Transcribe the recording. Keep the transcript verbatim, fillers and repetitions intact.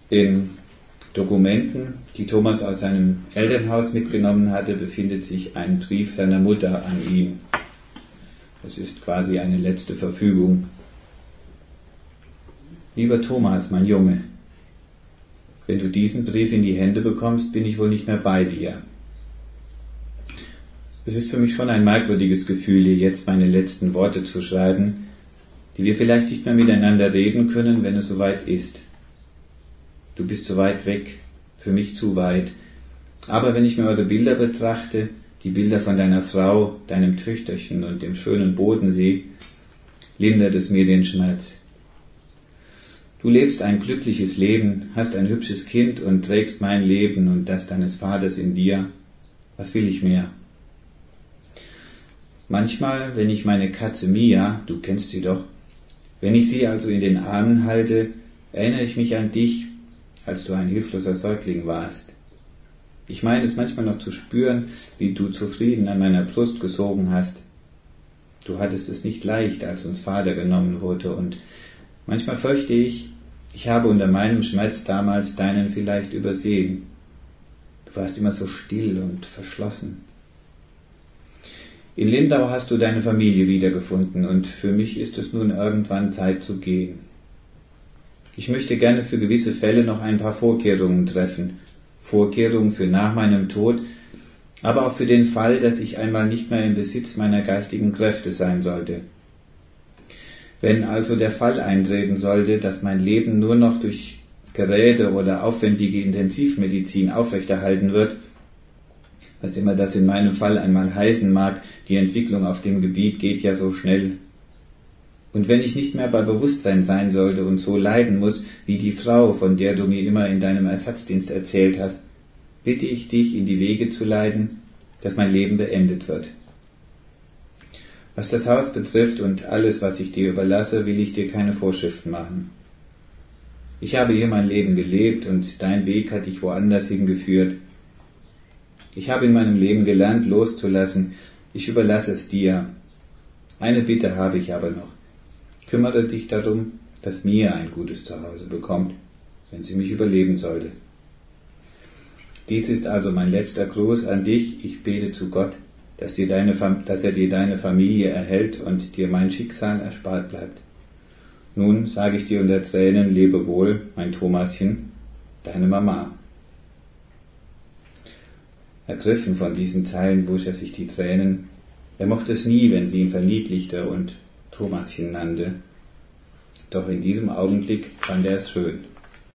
In Dokumenten, die Thomas aus seinem Elternhaus mitgenommen hatte, befindet sich ein Brief seiner Mutter an ihn. Das ist quasi eine letzte Verfügung. Lieber Thomas, mein Junge, wenn du diesen Brief in die Hände bekommst, bin ich wohl nicht mehr bei dir. Es ist für mich schon ein merkwürdiges Gefühl, dir jetzt meine letzten Worte zu schreiben, die wir vielleicht nicht mehr miteinander reden können, wenn es soweit ist. Du bist so weit weg, für mich zu weit. Aber wenn ich mir eure Bilder betrachte, die Bilder von deiner Frau, deinem Töchterchen und dem schönen Bodensee, lindert es mir den Schmerz. Du lebst ein glückliches Leben, hast ein hübsches Kind und trägst mein Leben und das deines Vaters in dir. Was will ich mehr? Manchmal, wenn ich meine Katze Mia, du kennst sie doch, wenn ich sie also in den Armen halte, erinnere ich mich an dich, als du ein hilfloser Säugling warst. Ich meine es manchmal noch zu spüren, wie du zufrieden an meiner Brust gesogen hast. Du hattest es nicht leicht, als uns Vater genommen wurde, und manchmal fürchte ich, ich habe unter meinem Schmerz damals deinen vielleicht übersehen. Du warst immer so still und verschlossen. In Lindau hast du deine Familie wiedergefunden, und für mich ist es nun irgendwann Zeit zu gehen. Ich möchte gerne für gewisse Fälle noch ein paar Vorkehrungen treffen. Vorkehrungen für nach meinem Tod, aber auch für den Fall, dass ich einmal nicht mehr im Besitz meiner geistigen Kräfte sein sollte. Wenn also der Fall eintreten sollte, dass mein Leben nur noch durch Geräte oder aufwendige Intensivmedizin aufrechterhalten wird, was immer das in meinem Fall einmal heißen mag, die Entwicklung auf dem Gebiet geht ja so schnell. Und wenn ich nicht mehr bei Bewusstsein sein sollte und so leiden muss, wie die Frau, von der du mir immer in deinem Ersatzdienst erzählt hast, bitte ich dich, in die Wege zu leiten, dass mein Leben beendet wird. Was das Haus betrifft und alles, was ich dir überlasse, will ich dir keine Vorschriften machen. Ich habe hier mein Leben gelebt und dein Weg hat dich woanders hingeführt. Ich habe in meinem Leben gelernt, loszulassen. Ich überlasse es dir. Eine Bitte habe ich aber noch. Kümmere dich darum, dass Mia ein gutes Zuhause bekommt, wenn sie mich überleben sollte. Dies ist also mein letzter Gruß an dich. Ich bete zu Gott, dass, dir deine, dass er dir deine Familie erhält und dir mein Schicksal erspart bleibt. Nun sage ich dir unter Tränen, lebe wohl, mein Thomaschen, deine Mama. Ergriffen von diesen Zeilen wusch er sich die Tränen. Er mochte es nie, wenn sie ihn verniedlichte und Thomaschen nannte. Doch in diesem Augenblick fand er es schön.